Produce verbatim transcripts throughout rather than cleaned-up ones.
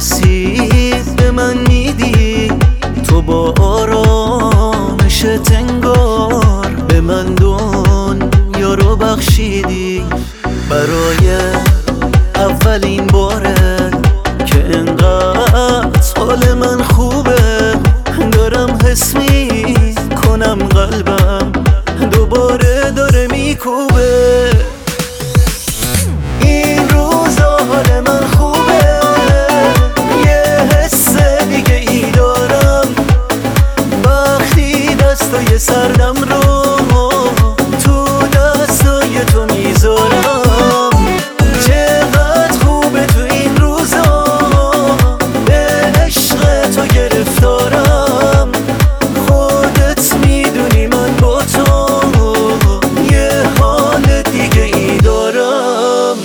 آسیب به من میدی، تو با آرامش تنگار به من دنیا رو بخشیدی. برای اولین باره که انقدر حال من خوبه، دارم حس میکنم قلبم دوباره داره میکوبه. این روزا حال من خوبه، یه حس دیگه ای دارم وقتی دستای سردم رو تو دستای تو میذارم. چقدر خوبه تو این روزا به عشق تو گرفتارم، خودت میدونی من با تو یه حال دیگه ای دارم.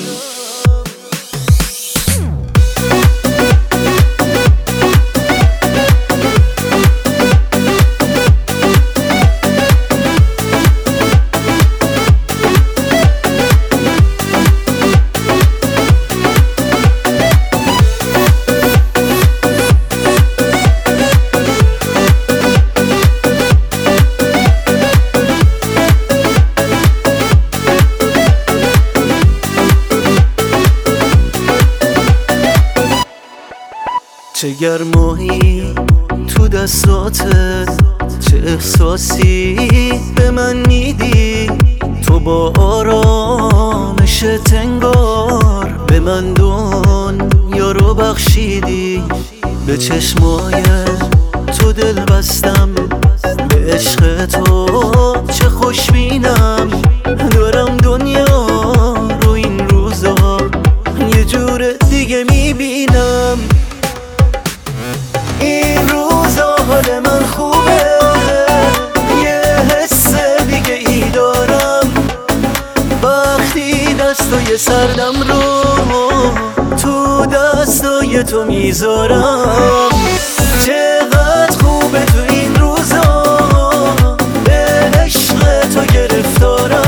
چه گرمایی تو دستاتت، چه احساسی به من میدی، تو با آرامش تنگار به من دنیا رو بخشیدی. به چشمای تو دل بستم، به عشق تو چه خوشبینم، دارم دنیا رو این روزا یه جور دیگه میبینم. این روزا حال من خوبه، یه حس دیگه ای دارم وقتی دستای سردم رو تو دستای تو میذارم. چقدر خوبه تو این روزا به عشق تو گرفتارم.